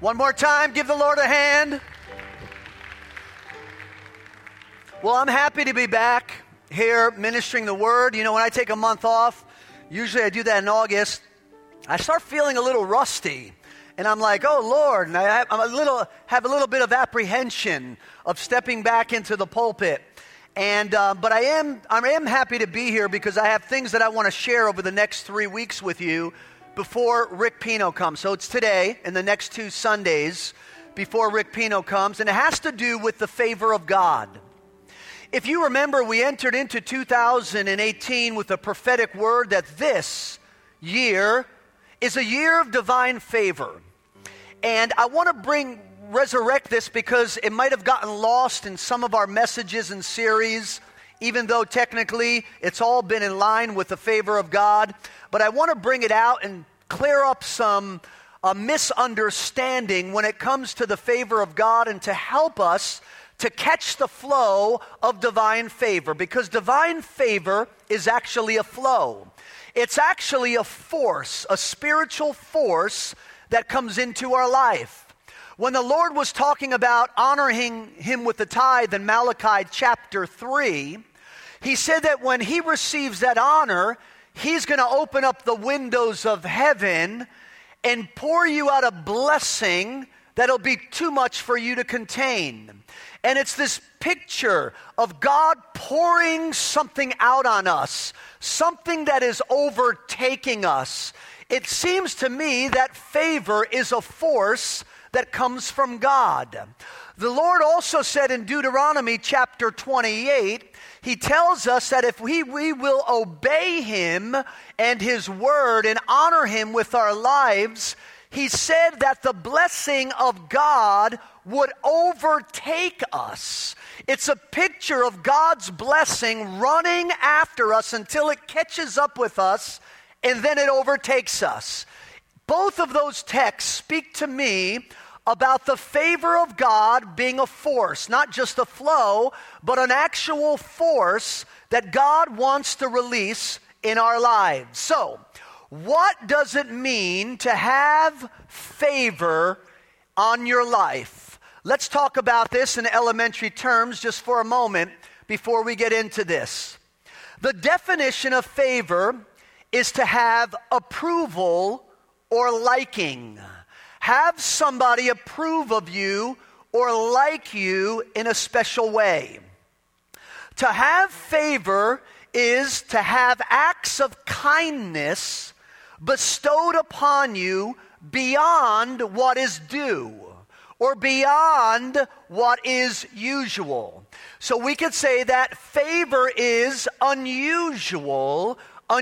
One more time, give the Lord a hand. Well, I'm happy to be back here ministering the word. You know, when I take a month off, usually I do that in August, I start feeling a little rusty. And I'm like, oh, Lord, and I have a little bit of apprehension of stepping back into the pulpit. And but I am happy to be here because I have things that I want to share over the next 3 weeks with you before Rick Pino comes. So it's today and the next 2 Sundays before Rick Pino comes, and it has to do with the favor of God. If you remember, we entered into 2018 with a prophetic word that this year is a year of divine favor. And I want to resurrect this because it might have gotten lost in some of our messages and series, even though technically it's all been in line with the favor of God. But I want to bring it out and clear up some misunderstanding when it comes to the favor of God and to help us to catch the flow of divine favor, because divine favor is actually a flow. It's actually a force, a spiritual force that comes into our life. When the Lord was talking about honoring him with the tithe in Malachi chapter 3, he said that when he receives that honor, he's going to open up the windows of heaven and pour you out a blessing that'll be too much for you to contain. And it's this picture of God pouring something out on us, something that is overtaking us. It seems to me that favor is a force that comes from God. The Lord also said in Deuteronomy chapter 28, he tells us that if we will obey him and his word and honor him with our lives, he said that the blessing of God would overtake us. It's a picture of God's blessing running after us until it catches up with us and then it overtakes us. Both of those texts speak to me about the favor of God being a force, not just a flow, but an actual force that God wants to release in our lives. So, what does it mean to have favor on your life? Let's talk about this in elementary terms just for a moment before we get into this. The definition of favor is to have approval or liking. Have somebody approve of you or like you in a special way. To have favor is to have acts of kindness bestowed upon you beyond what is due or beyond what is usual. So we could say that favor is unusual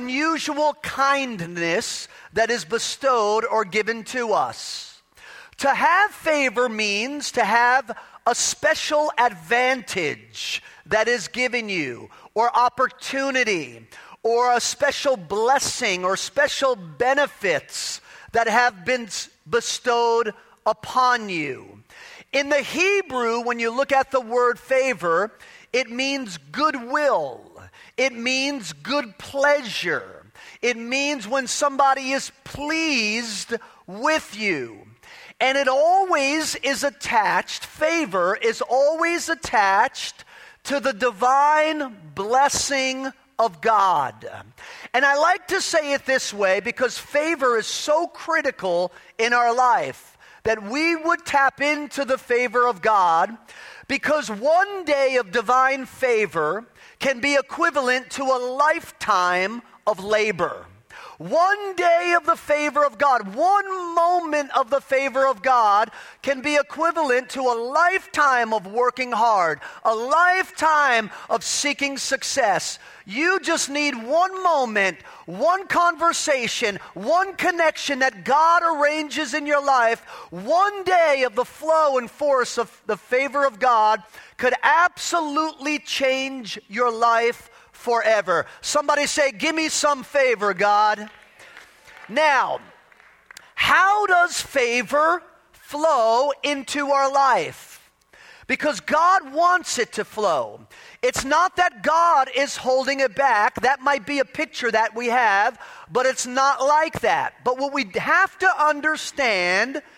kindness that is bestowed or given to us. To have favor means to have a special advantage that is given you, or opportunity, or a special blessing, or special benefits that have been bestowed upon you. In the Hebrew, when you look at the word favor, it means goodwill. It means good pleasure. It means when somebody is pleased with you. And it always is attached, favor is always attached to the divine blessing of God. And I like to say it this way because favor is so critical in our life that we would tap into the favor of God, because one day of divine favor can be equivalent to a lifetime of labor. One day of the favor of God, one moment of the favor of God can be equivalent to a lifetime of working hard, a lifetime of seeking success. You just need one moment, one conversation, one connection that God arranges in your life. One day of the flow and force of the favor of God could absolutely change your life forever. Somebody say, give me some favor, God. Now, how does favor flow into our life? Because God wants it to flow. It's not that God is holding it back. That might be a picture that we have, but it's not like that. But what we have to understand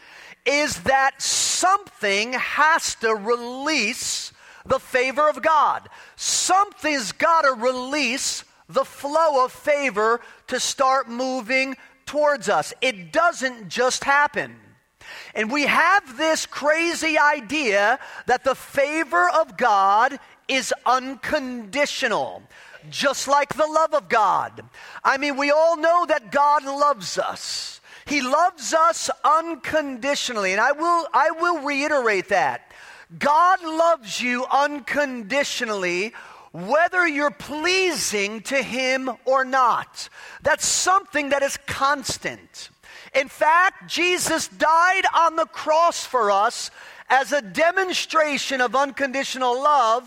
is that something has to release the favor of God. Something's got to release the flow of favor to start moving towards us. It doesn't just happen. And we have this crazy idea that the favor of God is unconditional, just like the love of God. I mean, we all know that God loves us. He loves us unconditionally, and I will reiterate that. God loves you unconditionally, whether you're pleasing to Him or not. That's something that is constant. In fact, Jesus died on the cross for us as a demonstration of unconditional love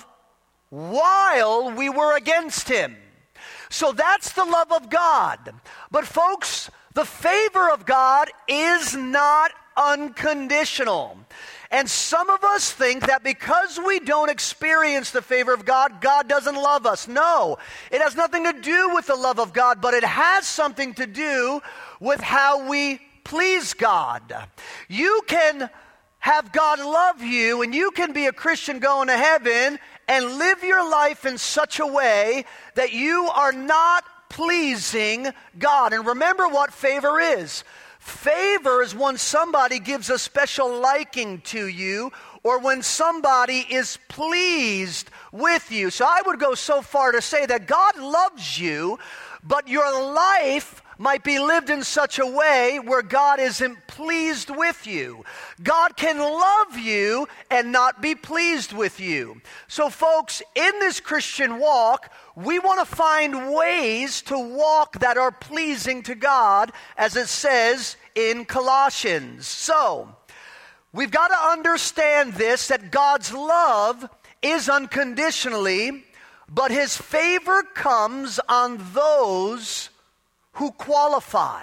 while we were against Him. So that's the love of God. But folks, the favor of God is not unconditional. And some of us think that because we don't experience the favor of God, God doesn't love us. No, it has nothing to do with the love of God, but it has something to do with how we please God. You can have God love you, and you can be a Christian going to heaven and live your life in such a way that you are not pleasing God. And remember what favor is. Favor is when somebody gives a special liking to you, or when somebody is pleased with you. So I would go so far to say that God loves you, but your life might be lived in such a way where God isn't pleased with you. God can love you and not be pleased with you. So folks, in this Christian walk, we want to find ways to walk that are pleasing to God, as it says in Colossians. So, we've got to understand this, that God's love is unconditionally, but His favor comes on those who qualify.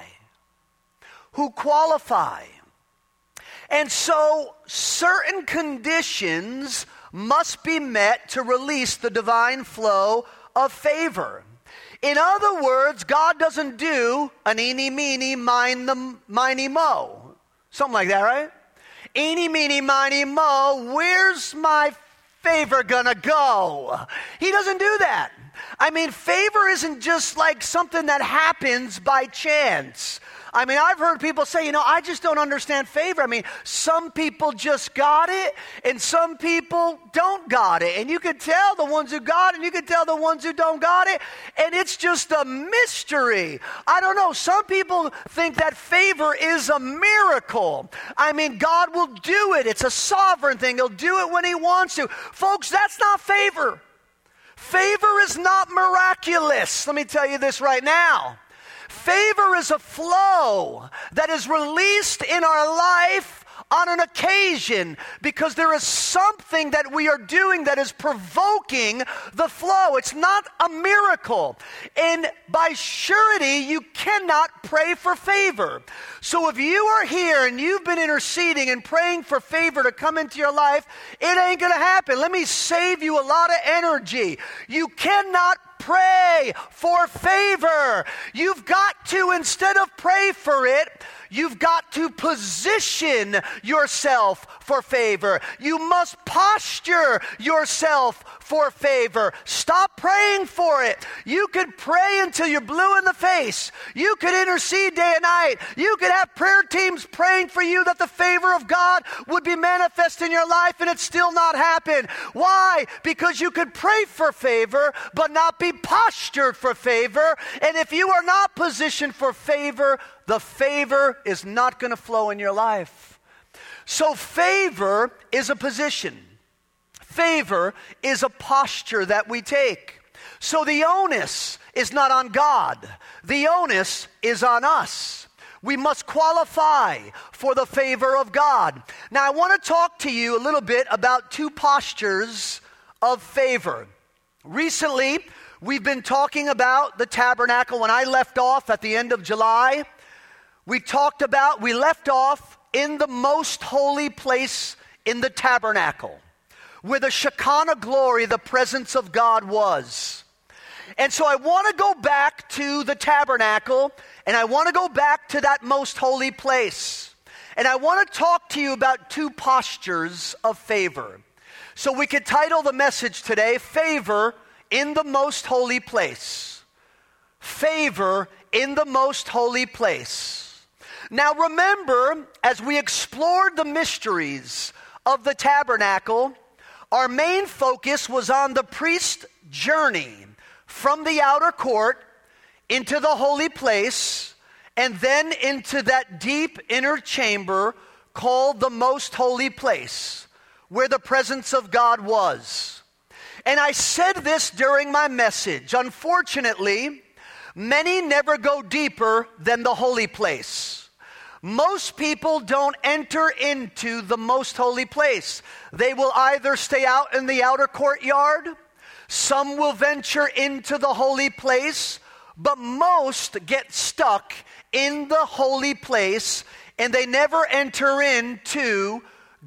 Who qualify. And so, certain conditions must be met to release the divine flow of favor. In other words, God doesn't do an eeny, meeny, miny, mo. Something like that, right? Eeny, meeny, miny, mo, where's my favor gonna go? He doesn't do that. I mean, favor isn't just like something that happens by chance. I mean, I've heard people say, I just don't understand favor. I mean, some people just got it, and some people don't got it. And you can tell the ones who got it, and you can tell the ones who don't got it, and it's just a mystery. I don't know. Some people think that favor is a miracle. I mean, God will do it. It's a sovereign thing. He'll do it when He wants to. Folks, that's not favor. Favor is not miraculous. Let me tell you this right now. Favor is a flow that is released in our life on an occasion because there is something that we are doing that is provoking the flow. It's not a miracle. And by surety, you cannot pray for favor. So if you are here and you've been interceding and praying for favor to come into your life, it ain't going to happen. Let me save you a lot of energy. You cannot pray for favor. You've got to, instead of pray for it, you've got to position yourself for favor. You must posture yourself for favor. Stop praying for it. You could pray until you're blue in the face. You could intercede day and night. You could have prayer teams praying for you that the favor of God would be manifest in your life, and it's still not happened. Why? Because you could pray for favor but not be postured for favor. And if you are not positioned for favor, the favor is not going to flow in your life. So favor is a position. Favor is a posture that we take. So the onus is not on God. The onus is on us. We must qualify for the favor of God. Now I want to talk to you a little bit about two postures of favor. Recently, we've been talking about the tabernacle. When I left off at the end of July, we left off in the most holy place in the tabernacle, where the Shekinah glory, the presence of God was. And so I want to go back to the tabernacle, and I want to go back to that most holy place. And I want to talk to you about two postures of favor. So we could title the message today, Favor in the Most Holy Place. Favor in the Most Holy Place. Now remember, as we explored the mysteries of the tabernacle, our main focus was on the priest's journey from the outer court into the holy place and then into that deep inner chamber called the Most Holy Place, where the presence of God was. And I said this during my message. Unfortunately, many never go deeper than the holy place. Most people don't enter into the most holy place. They will either stay out in the outer courtyard, some will venture into the holy place, but most get stuck in the holy place and they never enter into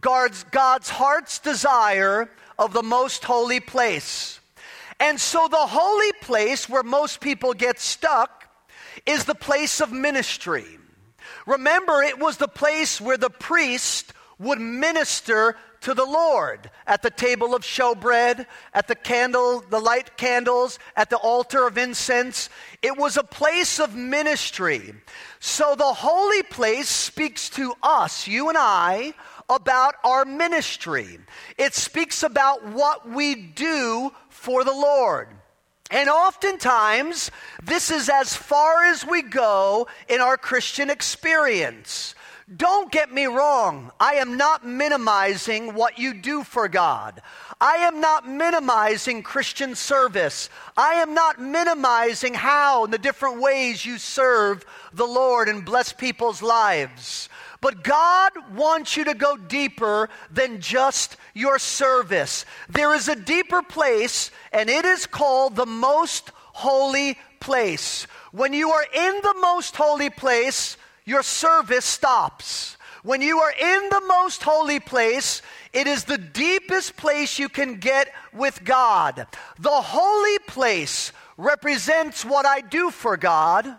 God's heart's desire of the most holy place. And so the holy place where most people get stuck is the place of ministry. Remember, it was the place where the priest would minister to the Lord at the table of showbread, at the light candles, at the altar of incense. It was a place of ministry. So the holy place speaks to us, you and I, about our ministry. It speaks about what we do for the Lord. And oftentimes, this is as far as we go in our Christian experience. Don't get me wrong. I am not minimizing what you do for God. I am not minimizing Christian service. I am not minimizing how and the different ways you serve the Lord and bless people's lives. But God wants you to go deeper than just your service. There is a deeper place, and it is called the most holy place. When you are in the most holy place, your service stops. When you are in the most holy place, it is the deepest place you can get with God. The holy place represents what I do for God,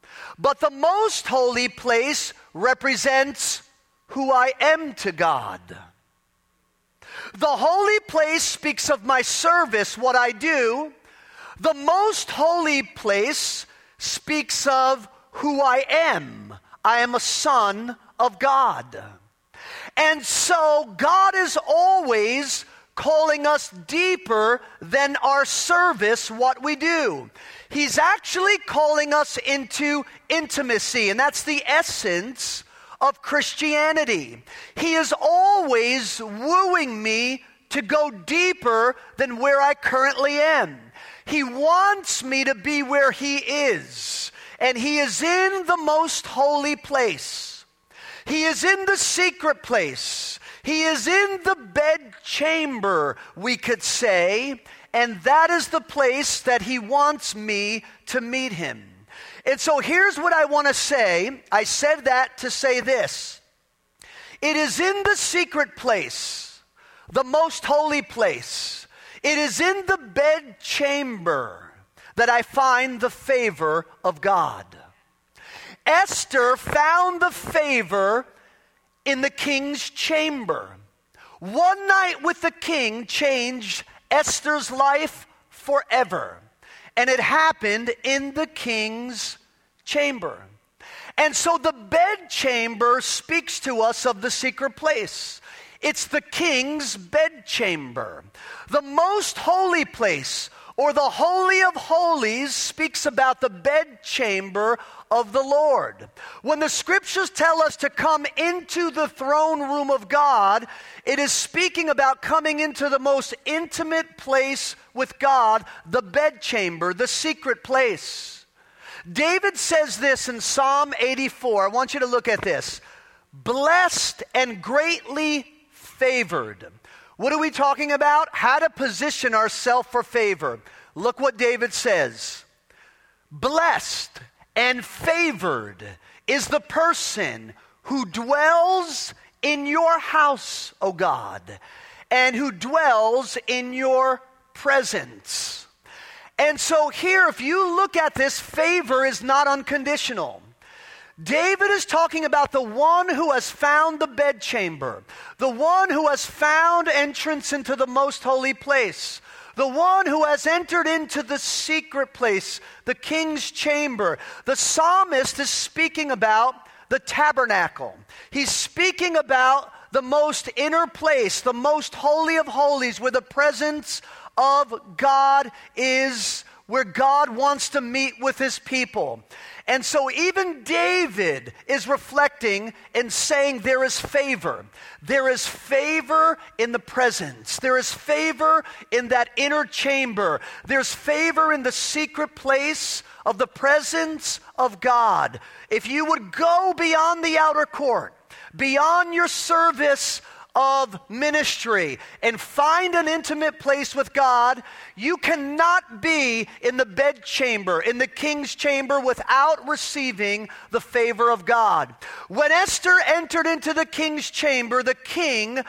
but the most holy place represents who I am to God. The holy place speaks of my service, what I do. The most holy place speaks of who I am. I am a son of God. And so God is always calling us deeper than our service, what we do. He's actually calling us into intimacy, and that's the essence of Christianity. He is always wooing me to go deeper than where I currently am. He wants me to be where He is, and He is in the most holy place. He is in the secret place. He is in the bedchamber, we could say, and that is the place that He wants me to meet Him. And so here's what I want to say. I said that to say this. It is in the secret place, the most holy place. It is in the bedchamber that I find the favor of God. Esther found the favor in the king's chamber. One night with the king changed Esther's life forever. And it happened in the king's chamber. And so the bedchamber speaks to us of the secret place. It's the king's bedchamber. The most holy place, or the Holy of Holies, speaks about the bedchamber of the Lord. When the scriptures tell us to come into the throne room of God, it is speaking about coming into the most intimate place with God, the bedchamber, the secret place. David says this in Psalm 84. I want you to look at this. Blessed and greatly favored. What are we talking about? How to position ourselves for favor. Look what David says. Blessed and favored is the person who dwells in your house, O God, and who dwells in your presence. And so here, if you look at this, favor is not unconditional. David is talking about the one who has found the bedchamber, the one who has found entrance into the most holy place, the one who has entered into the secret place, the king's chamber. The psalmist is speaking about the tabernacle. He's speaking about the most inner place, the most holy of holies, where the presence of God is, where God wants to meet with his people. And so even David is reflecting and saying there is favor. There is favor in the presence. There is favor in that inner chamber. There's favor in the secret place of the presence of God. If you would go beyond the outer court, beyond your service of ministry, and find an intimate place with God, you cannot be in the bedchamber, in the king's chamber, without receiving the favor of God. When Esther entered into the king's chamber, the king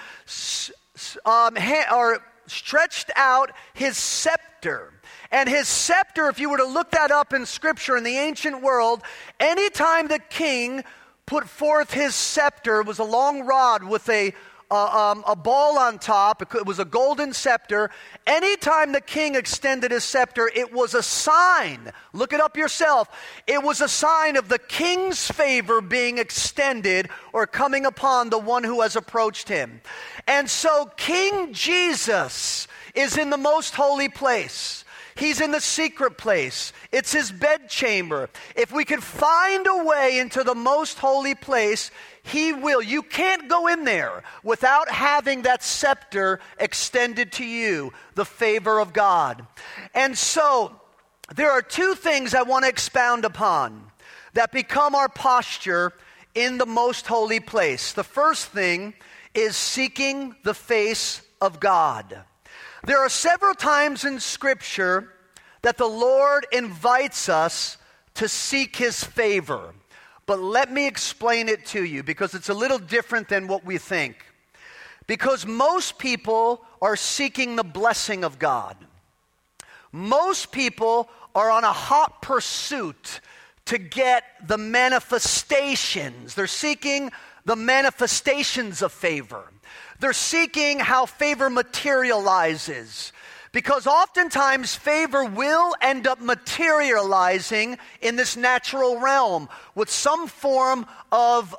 stretched out his scepter. And his scepter, if you were to look that up in Scripture in the ancient world, anytime the king put forth his scepter, it was a long rod with a ball on top. It was a golden scepter. Anytime the king extended his scepter, it was a sign. Look it up yourself. It was a sign of the king's favor being extended or coming upon the one who has approached him. And so King Jesus is in the most holy place. He's in the secret place. It's his bedchamber. If we can find a way into the most holy place, he will. You can't go in there without having that scepter extended to you, the favor of God. And so there are two things I want to expound upon that become our posture in the most holy place. The first thing is seeking the face of God. There are several times in Scripture that the Lord invites us to seek his favor. But let me explain it to you, because it's a little different than what we think. Because most people are seeking the blessing of God. Most people are on a hot pursuit to get the manifestations. They're seeking the manifestations of favor. They're seeking how favor materializes. Because oftentimes favor will end up materializing in this natural realm with some form of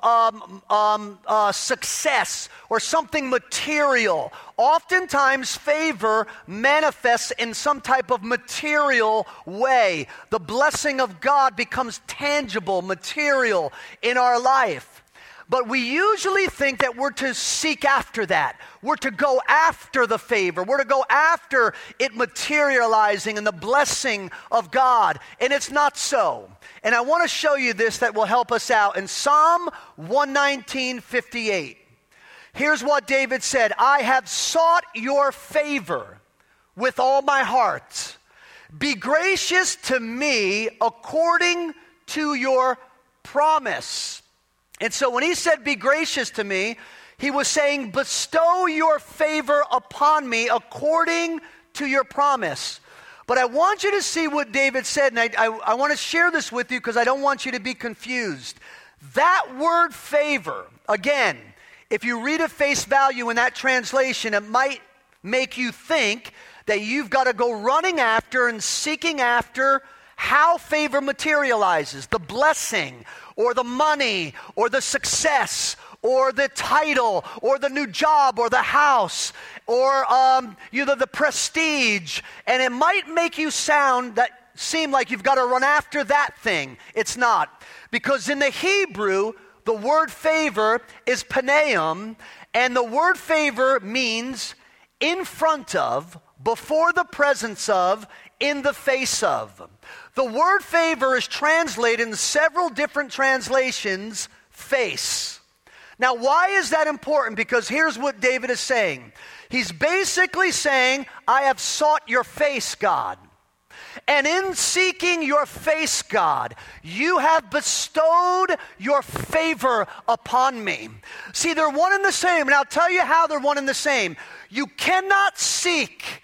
success or something material. Oftentimes favor manifests in some type of material way. The blessing of God becomes tangible, material in our life. But we usually think that we're to seek after that. We're to go after the favor. We're to go after it materializing and the blessing of God. And it's not so. And I want to show you this that will help us out. In Psalm 119:58, here's what David said: I have sought your favor with all my heart. Be gracious to me according to your promise. And so when he said, be gracious to me, he was saying, bestow your favor upon me according to your promise. But I want you to see what David said, and I want to share this with you because I don't want you to be confused. That word favor, again, if you read at face value in that translation, it might make you think that you've got to go running after and seeking after how favor materializes, the blessing, or the money, or the success, or the title, or the new job, or the house, or the prestige. And it might make you seem like you've got to run after that thing. It's not. Because in the Hebrew, the word favor is paneum, and the word favor means in front of, before the presence of, in the face of. The word favor is translated in several different translations, face. Now, why is that important? Because here's what David is saying. He's basically saying, I have sought your face, God. And in seeking your face, God, you have bestowed your favor upon me. See, they're one and the same, and I'll tell you how they're one and the same. You cannot seek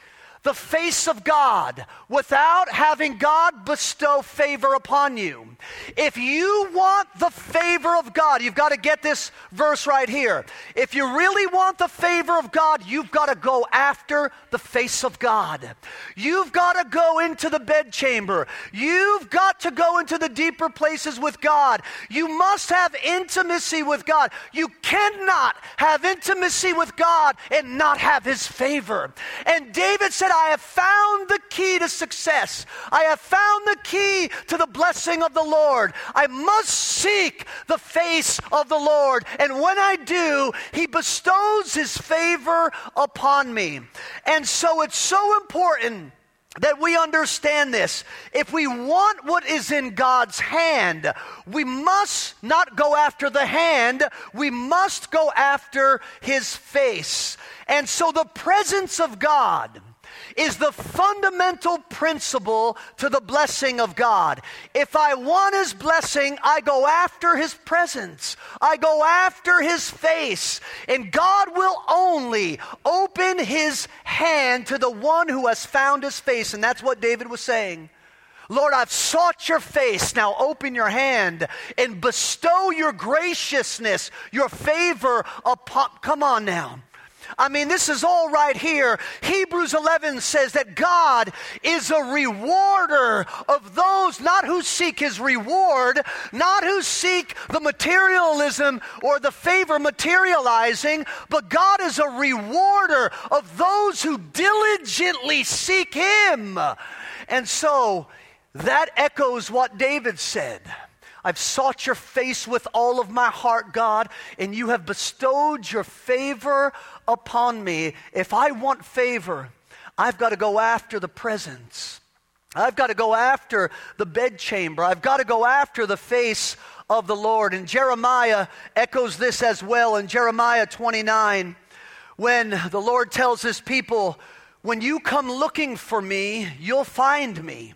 the face of God without having God bestow favor upon you. If you want the favor of God, you've got to get this verse right here. If you really want the favor of God, you've got to go after the face of God. You've got to go into the bedchamber. You've got to go into the deeper places with God. You must have intimacy with God. You cannot have intimacy with God and not have His favor. And David said, I have found the key to success. I have found the key to the blessing of the Lord. I must seek the face of the Lord. And when I do, He bestows His favor upon me. And so it's so important that we understand this. If we want what is in God's hand, we must not go after the hand, we must go after His face. And so the presence of God is the fundamental principle to the blessing of God. If I want His blessing, I go after His presence. I go after His face. And God will only open His hand to the one who has found His face. And that's what David was saying. Lord, I've sought your face. Now open your hand and bestow your graciousness, your favor upon. Come on now. I mean, this is all right here. Hebrews 11 says that God is a rewarder of those not who seek His reward, not who seek the materialism or the favor materializing, but God is a rewarder of those who diligently seek Him. And so that echoes what David said. I've sought your face with all of my heart, God, and you have bestowed your favor upon me. If I want favor, I've got to go after the presence. I've got to go after the bedchamber. I've got to go after the face of the Lord. And Jeremiah echoes this as well in Jeremiah 29, when the Lord tells His people, when you come looking for me, you'll find me.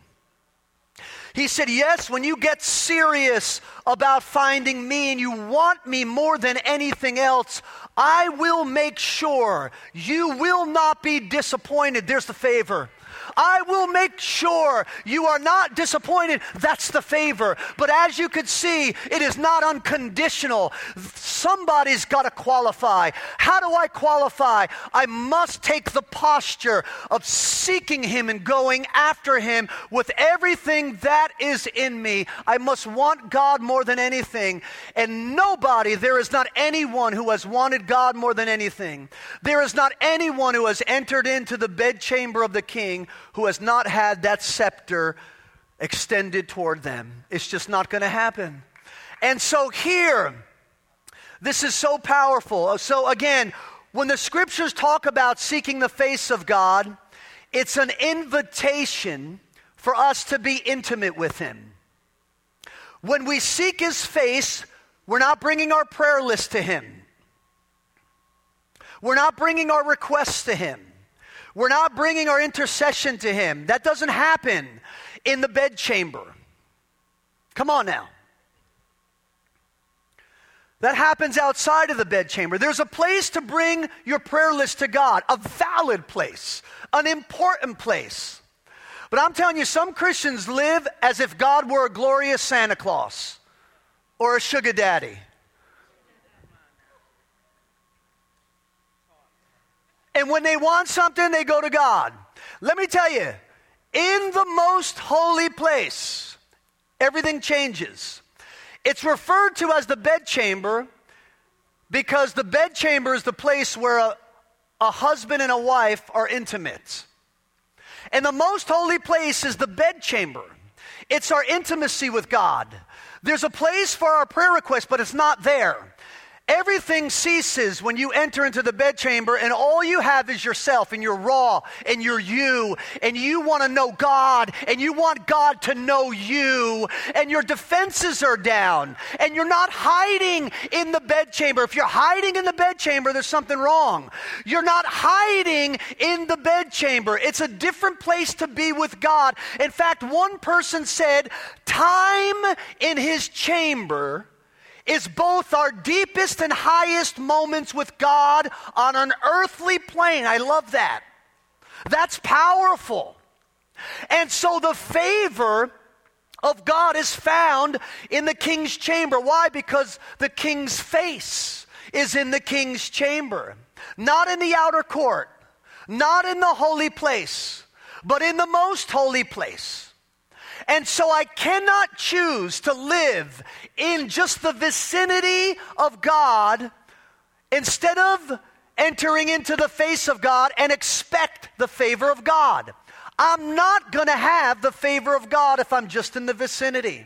He said, yes, when you get serious about finding me and you want me more than anything else, I will make sure you will not be disappointed. There's the favor. I will make sure you are not disappointed. That's the favor. But as you could see, it is not unconditional. Somebody's got to qualify. How do I qualify? I must take the posture of seeking Him and going after Him with everything that is in me. I must want God more than anything. And nobody, there is not anyone who has wanted God more than anything. There is not anyone who has entered into the bedchamber of the King who has not had that scepter extended toward them. It's just not going to happen. And so here, this is so powerful. So again, when the scriptures talk about seeking the face of God, it's an invitation for us to be intimate with Him. When we seek His face, we're not bringing our prayer list to Him. We're not bringing our requests to Him. We're not bringing our intercession to Him. That doesn't happen in the bedchamber. Come on now. That happens outside of the bedchamber. There's a place to bring your prayer list to God, a valid place, an important place. But I'm telling you, some Christians live as if God were a glorious Santa Claus or a sugar daddy. And when they want something, they go to God. Let me tell you, in the most holy place, everything changes. It's referred to as the bedchamber because the bedchamber is the place where a husband and a wife are intimate. And the most holy place is the bedchamber. It's our intimacy with God. There's a place for our prayer request, but it's not there. Everything ceases when you enter into the bedchamber and all you have is yourself and you're raw and you're you and you want to know God and you want God to know you and your defenses are down and you're not hiding in the bedchamber. If you're hiding in the bedchamber, there's something wrong. You're not hiding in the bedchamber. It's a different place to be with God. In fact, one person said, time in His chamber is both our deepest and highest moments with God on an earthly plane. I love that. That's powerful. And so the favor of God is found in the king's chamber. Why? Because the king's face is in the king's chamber. Not in the outer court, not in the holy place, but in the most holy place. And so I cannot choose to live in just the vicinity of God instead of entering into the face of God and expect the favor of God. I'm not going to have the favor of God if I'm just in the vicinity.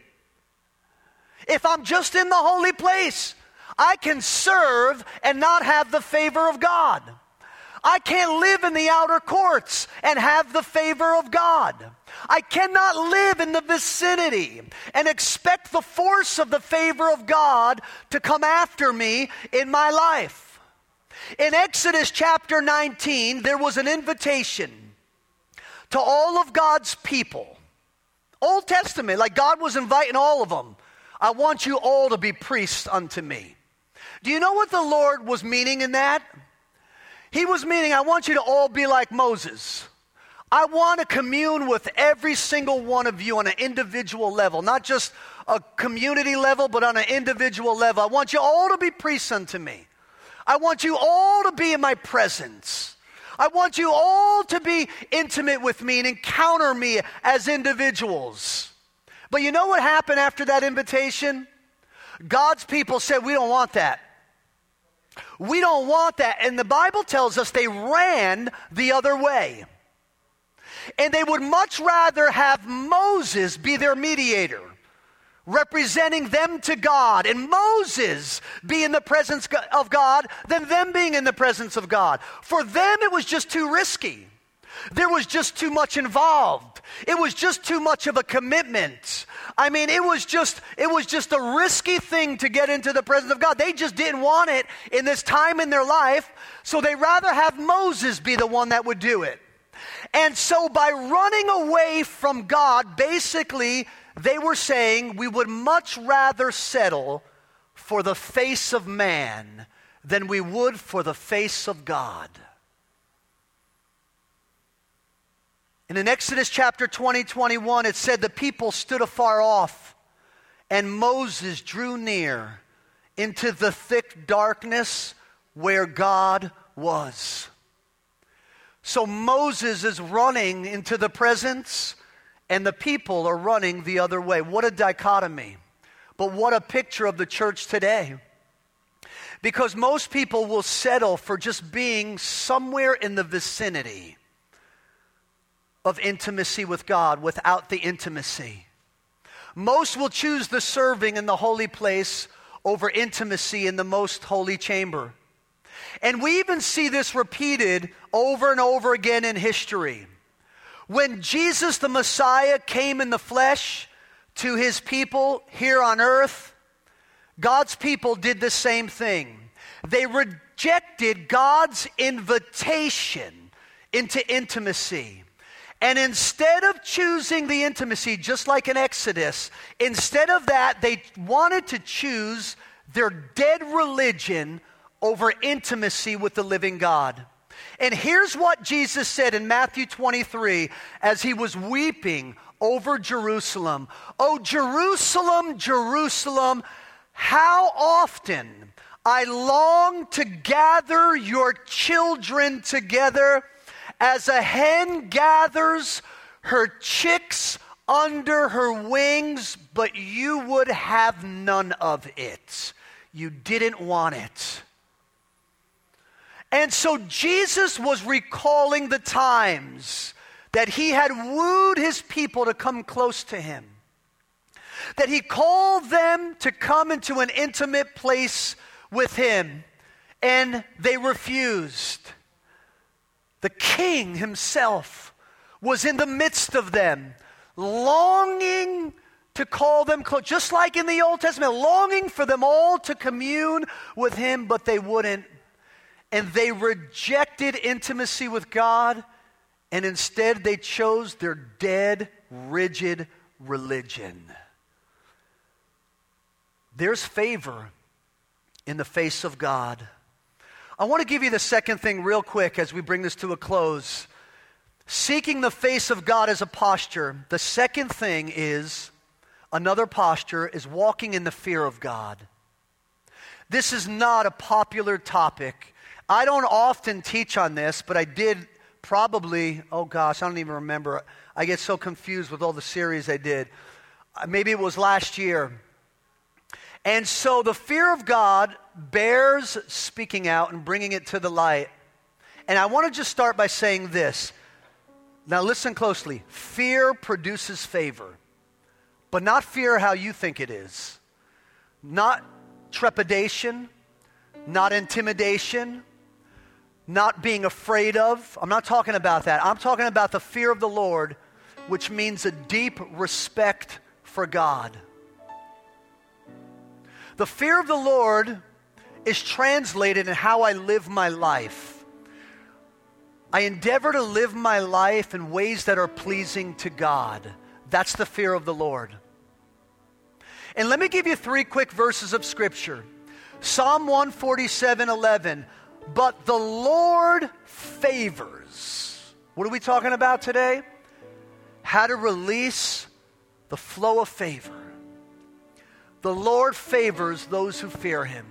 If I'm just in the holy place, I can serve and not have the favor of God. I can't live in the outer courts and have the favor of God. I cannot live in the vicinity and expect the force of the favor of God to come after me in my life. In Exodus chapter 19, there was an invitation to all of God's people. Old Testament, like God was inviting all of them. I want you all to be priests unto me. Do you know what the Lord was meaning in that? He was meaning, I want you to all be like Moses. I want to commune with every single one of you on an individual level, not just a community level, but on an individual level. I want you all to be priests unto me. I want you all to be in my presence. I want you all to be intimate with me and encounter me as individuals. But you know what happened after that invitation? God's people said, we don't want that. We don't want that. And the Bible tells us they ran the other way. And they would much rather have Moses be their mediator, representing them to God, and Moses be in the presence of God than them being in the presence of God. For them, it was just too risky. There was just too much involved. It was just too much of a commitment. I mean, it was just a risky thing to get into the presence of God. They just didn't want it in this time in their life, so they rather have Moses be the one that would do it. And so by running away from God, basically, they were saying we would much rather settle for the face of man than we would for the face of God. And in Exodus chapter 20:21, it said the people stood afar off, and Moses drew near into the thick darkness where God was. So Moses is running into the presence, and the people are running the other way. What a dichotomy. But what a picture of the church today. Because most people will settle for just being somewhere in the vicinity of intimacy with God without the intimacy. Most will choose the serving in the holy place over intimacy in the most holy chamber. And we even see this repeated over and over again in history. When Jesus the Messiah came in the flesh to his people here on earth, God's people did the same thing. They rejected God's invitation into intimacy. And instead of choosing the intimacy, just like in Exodus, instead of that, they wanted to choose their dead religion over intimacy with the living God. And here's what Jesus said in Matthew 23 as he was weeping over Jerusalem. Oh, Jerusalem, Jerusalem, how often I long to gather your children together as a hen gathers her chicks under her wings, but you would have none of it. You didn't want it. And so Jesus was recalling the times that he had wooed his people to come close to him. That he called them to come into an intimate place with him, and they refused. The king himself was in the midst of them, longing to call them close, just like in the Old Testament, longing for them all to commune with him, but they wouldn't. And they rejected intimacy with God, and instead they chose their dead, rigid religion. There's favor in the face of God. I want to give you the second thing real quick as we bring this to a close. Seeking the face of God is a posture. The second thing is, another posture is walking in the fear of God. This is not a popular topic. I don't often teach on this, but I did probably, I don't even remember. I get so confused with all the series I did. Maybe it was last year. And so the fear of God bears speaking out and bringing it to the light. And I want to just start by saying this. Now listen closely. Fear produces favor, but not fear how you think it is. Not trepidation, not intimidation, not being afraid of. I'm not talking about that. I'm talking about the fear of the Lord, which means a deep respect for God. The fear of the Lord is translated in how I live my life. I endeavor to live my life in ways that are pleasing to God. That's the fear of the Lord. And let me give you 3 quick verses of Scripture. Psalm 147:11. But the Lord favors. What are we talking about today? How to release the flow of favor. The Lord favors those who fear Him.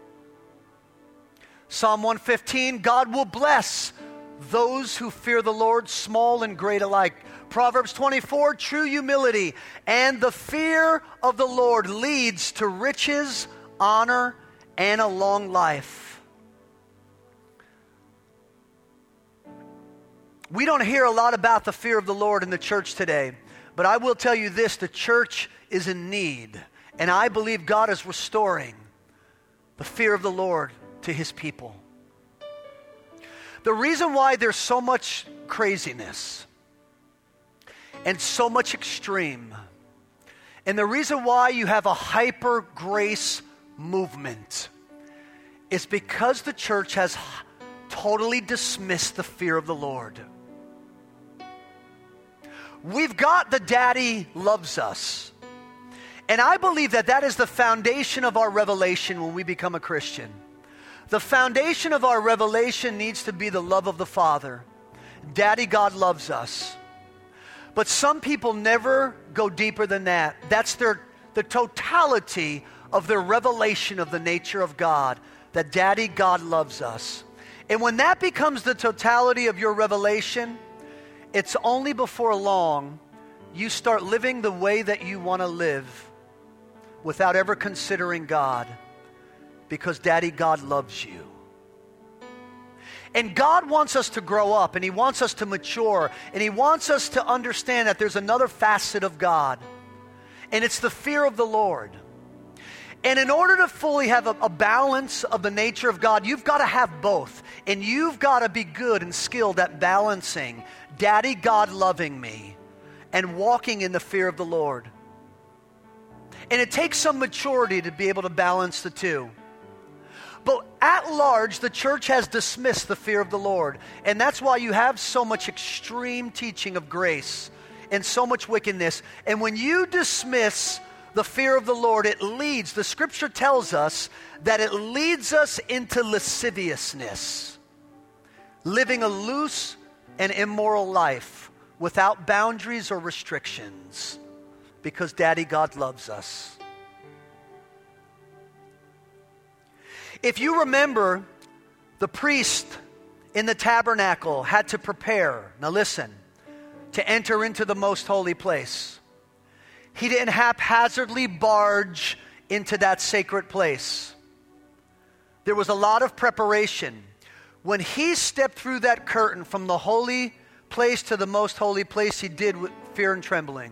Psalm 115, God will bless those who fear the Lord, small and great alike. Proverbs 24, true humility and the fear of the Lord leads to riches, honor, and a long life. We don't hear a lot about the fear of the Lord in the church today, but I will tell you this, the church is in need, and I believe God is restoring the fear of the Lord to His people. The reason why there's so much craziness and so much extreme, and the reason why you have a hyper grace movement is because the church has totally dismissed the fear of the Lord. We've got the daddy loves us. And I believe that that is the foundation of our revelation when we become a Christian. The foundation of our revelation needs to be the love of the Father. Daddy God loves us. But some people never go deeper than that. That's the totality of their revelation of the nature of God, that Daddy God loves us. And when that becomes the totality of your revelation, it's only before long you start living the way that you want to live without ever considering God, because Daddy God loves you. And God wants us to grow up, and He wants us to mature, and He wants us to understand that there's another facet of God, and it's the fear of the Lord. And in order to fully have a balance of the nature of God, you've got to have both. And you've got to be good and skilled at balancing Daddy God loving me and walking in the fear of the Lord. And it takes some maturity to be able to balance the two. But at large, the church has dismissed the fear of the Lord. And that's why you have so much extreme teaching of grace and so much wickedness. And when you dismiss the fear of the Lord, it leads, the Scripture tells us that it leads us into lasciviousness, living a loose and immoral life without boundaries or restrictions, because Daddy God loves us. If you remember, the priest in the tabernacle had to prepare, now listen, to enter into the most holy place. He didn't haphazardly barge into that sacred place. There was a lot of preparation. When he stepped through that curtain from the holy place to the most holy place, he did with fear and trembling.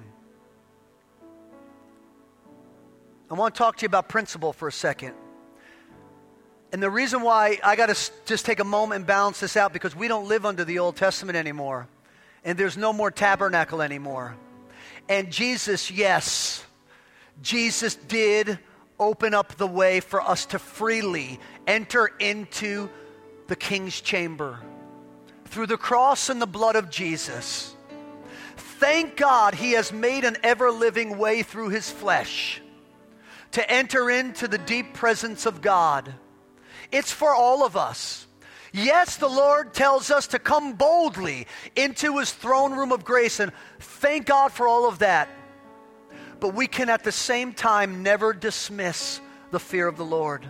I want to talk to you about principle for a second. And the reason why I got to just take a moment and balance this out, because we don't live under the Old Testament anymore. And there's no more tabernacle anymore. And Jesus, yes, Jesus did open up the way for us to freely enter into the King's chamber through the cross and the blood of Jesus. Thank God He has made an ever-living way through His flesh to enter into the deep presence of God. It's for all of us. Yes, the Lord tells us to come boldly into his throne room of grace, and thank God for all of that. But we can at the same time never dismiss the fear of the Lord.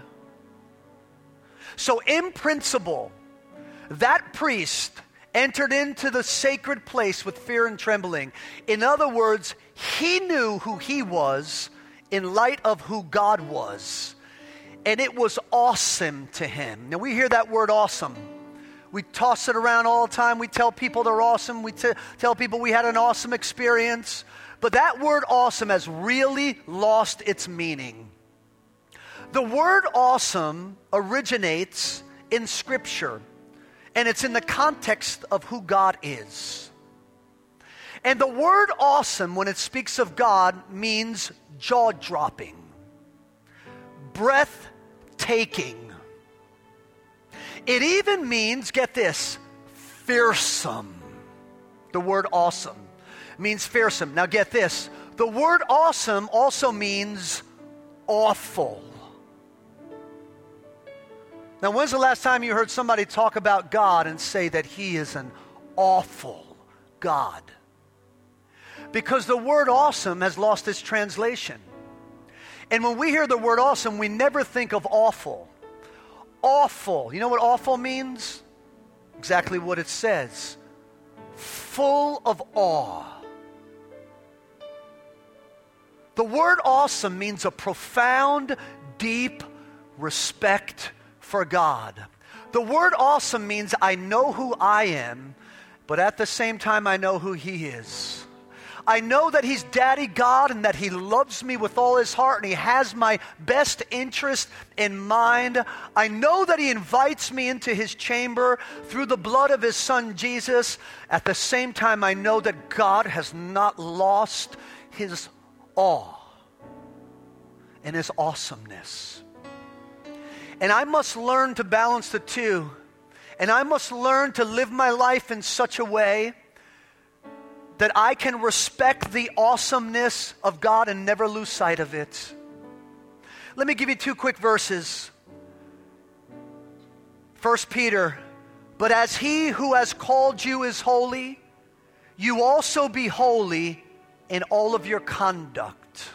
So in principle, that priest entered into the sacred place with fear and trembling. In other words, he knew who he was in light of who God was. And it was awesome to him. Now we hear that word awesome. We toss it around all the time. We tell people they're awesome. We tell people we had an awesome experience. But that word awesome has really lost its meaning. The word awesome originates in Scripture. And it's in the context of who God is. And the word awesome, when it speaks of God, means jaw-dropping, breathtaking. It even means, get this, fearsome. The word awesome means fearsome. Now get this, the word awesome also means awful. Now, when's the last time you heard somebody talk about God and say that he is an awful God? Because the word awesome has lost its translation. And when we hear the word awesome, we never think of awful. Awful. You know what awful means? Exactly what it says. Full of awe. The word awesome means a profound, deep respect for God. The word awesome means I know who I am, but at the same time I know who he is. I know that he's Daddy God and that he loves me with all his heart and he has my best interest in mind. I know that he invites me into his chamber through the blood of his son Jesus. At the same time, I know that God has not lost his awe and his awesomeness. And I must learn to balance the two. And I must learn to live my life in such a way that I can respect the awesomeness of God and never lose sight of it. Let me give you two quick verses. 1 Peter, but as he who has called you is holy, you also be holy in all of your conduct.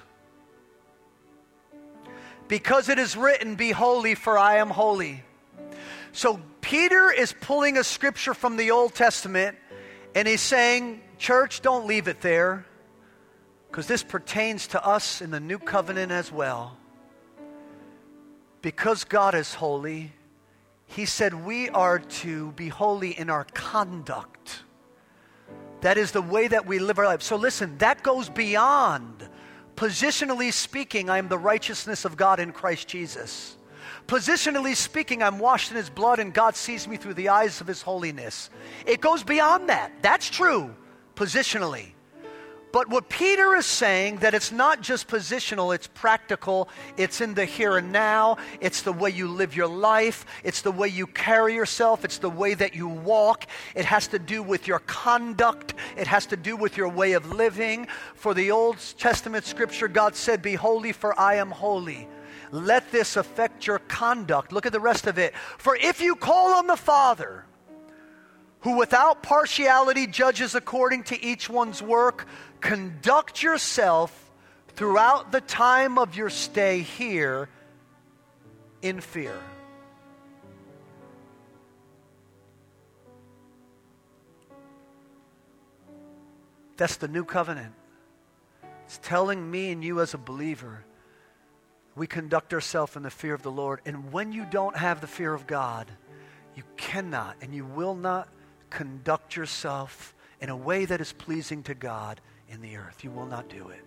Because it is written, be holy, for I am holy. So Peter is pulling a scripture from the Old Testament, and he's saying, church, don't leave it there, because this pertains to us in the new covenant as well. Because God is holy, he said we are to be holy in our conduct. That is the way that we live our life. So listen, that goes beyond. Positionally speaking, I am the righteousness of God in Christ Jesus. Positionally speaking, I'm washed in his blood and God sees me through the eyes of his holiness. It goes beyond that. That's true, positionally. But what Peter is saying, that it's not just positional, it's practical, it's in the here and now, it's the way you live your life, it's the way you carry yourself, it's the way that you walk, it has to do with your conduct, it has to do with your way of living. For the Old Testament scripture, God said, be holy for I am holy. Let this affect your conduct. Look at the rest of it. For if you call on the Father, who without partiality judges according to each one's work, conduct yourself throughout the time of your stay here in fear. That's the new covenant. It's telling me and you as a believer, we conduct ourselves in the fear of the Lord. And when you don't have the fear of God, you cannot and you will not conduct yourself in a way that is pleasing to God in the earth. You will not do it.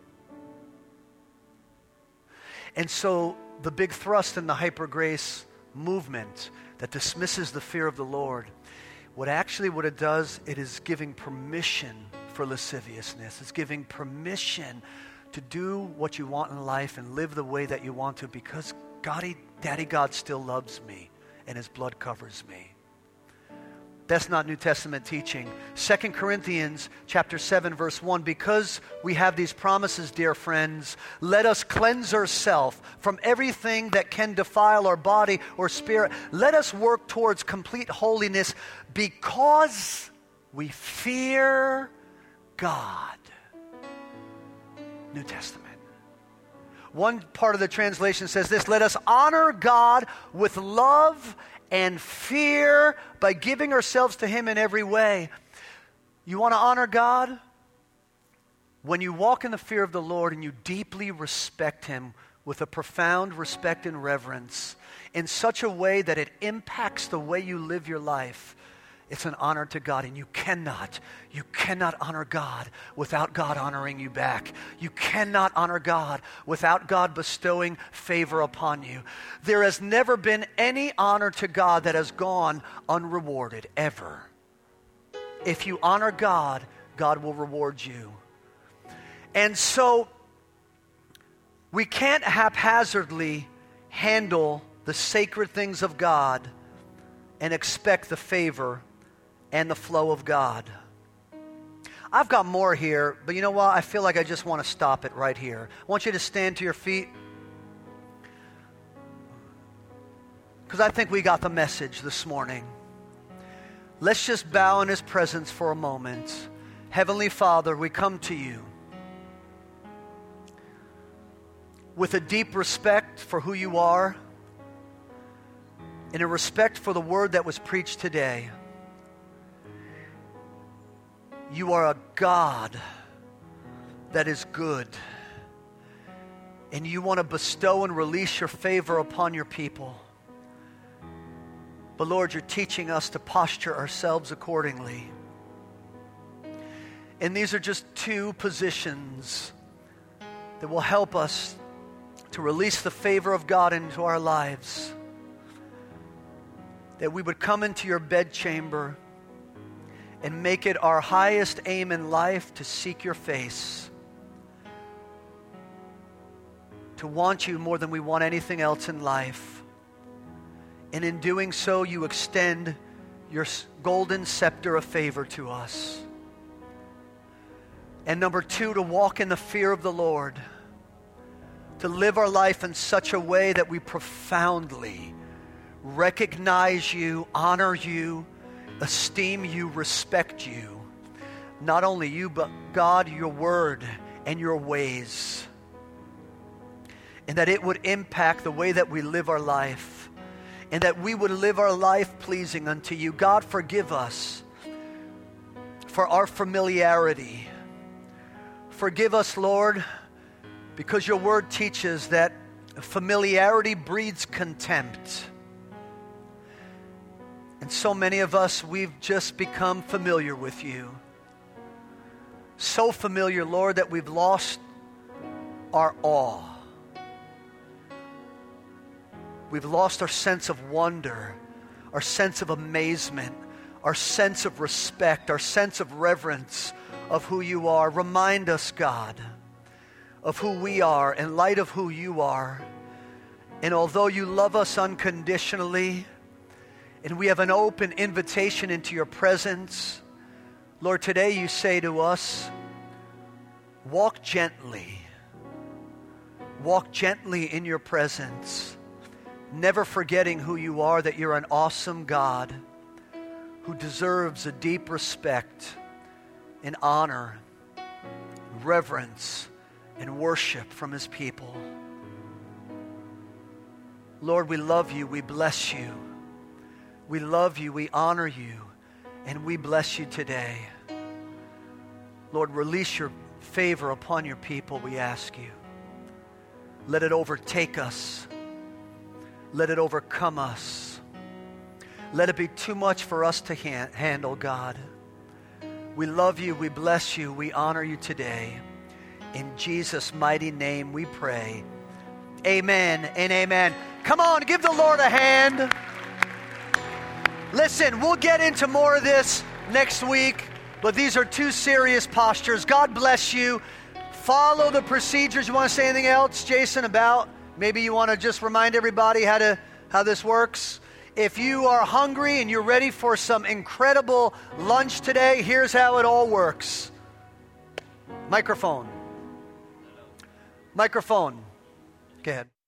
And so the big thrust in the hyper grace movement that dismisses the fear of the Lord, what it does, it is giving permission for lasciviousness. It's giving permission to do what you want in life and live the way that you want to, because Daddy God still loves me and his blood covers me. That's not New Testament teaching. 2 Corinthians chapter 7, verse 1, because we have these promises, dear friends, let us cleanse ourselves from everything that can defile our body or spirit. Let us work towards complete holiness because we fear God. New Testament. One part of the translation says this, let us honor God with love and fear by giving ourselves to Him in every way. You want to honor God? When you walk in the fear of the Lord and you deeply respect Him with a profound respect and reverence in such a way that it impacts the way you live your life, it's an honor to God, and you cannot honor God without God honoring you back. You cannot honor God without God bestowing favor upon you. There has never been any honor to God that has gone unrewarded, ever. If you honor God, God will reward you. And so, we can't haphazardly handle the sacred things of God and expect the favor and the flow of God. I've got more here, but you know what? I feel like I just want to stop it right here. I want you to stand to your feet, because I think we got the message this morning. Let's just bow in His presence for a moment. Heavenly Father, we come to You with a deep respect for who You are and a respect for the word that was preached today. You are a God that is good, and You want to bestow and release Your favor upon Your people. But Lord, You're teaching us to posture ourselves accordingly. And these are just two positions that will help us to release the favor of God into our lives. That we would come into Your bedchamber and make it our highest aim in life to seek Your face, to want You more than we want anything else in life. And in doing so, You extend Your golden scepter of favor to us. And number two, to walk in the fear of the Lord, to live our life in such a way that we profoundly recognize You, honor You, esteem You, respect You. Not only You, but God, Your word, and Your ways. And that it would impact the way that we live our life. And that we would live our life pleasing unto You. God, forgive us for our familiarity. Forgive us, Lord, because Your word teaches that familiarity breeds contempt. And so many of us, we've just become familiar with You. So familiar, Lord, that we've lost our awe. We've lost our sense of wonder, our sense of amazement, our sense of respect, our sense of reverence of who You are. Remind us, God, of who we are in light of who You are. And although You love us unconditionally, and we have an open invitation into Your presence, Lord, today You say to us, walk gently. Walk gently in Your presence, never forgetting who You are, that You're an awesome God who deserves a deep respect and honor, reverence, and worship from His people. Lord, we love You, we bless You. We love You, we honor You, and we bless You today. Lord, release Your favor upon Your people, we ask You. Let it overtake us. Let it overcome us. Let it be too much for us to handle, God. We love You, we bless You, we honor You today. In Jesus' mighty name we pray. Amen and amen. Come on, give the Lord a hand. Listen, we'll get into more of this next week, but these are two serious postures. God bless you. Follow the procedures. You want to say anything else, Jason, about maybe you want to just remind everybody how this works? If you are hungry and you're ready for some incredible lunch today, here's how it all works. Microphone. Go ahead.